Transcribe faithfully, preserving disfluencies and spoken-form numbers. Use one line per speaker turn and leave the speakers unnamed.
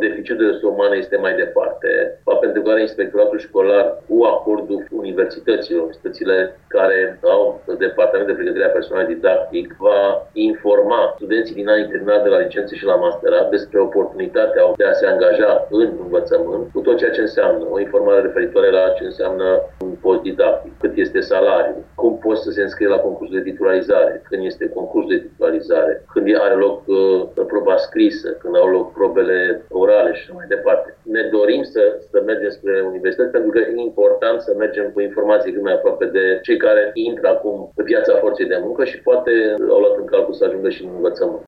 deficit de resurse umane este mai departe, pentru că inspectoratul școlar, cu acordul universităților, universitățile care au departament de pregătire a personalului didactic, va informa studenții din anii terminali de la licență și la masterat despre oportunitatea de a se angaja în învățământ, cu tot ceea ce înseamnă o informare referitoare la ce înseamnă un post didactic, cât este salariul, cum poți să se înscrie la concursul de titularizare, când este concursul de titularizare, când are loc uh, proba scrisă, când au loc probele orale și așa mai departe. Ne dorim să, să mergem spre universități pentru că e important să mergem cu informații cât mai aproape de cei care intră acum pe piața forței de muncă și poate au luat în calcul să ajungă și în învățământ.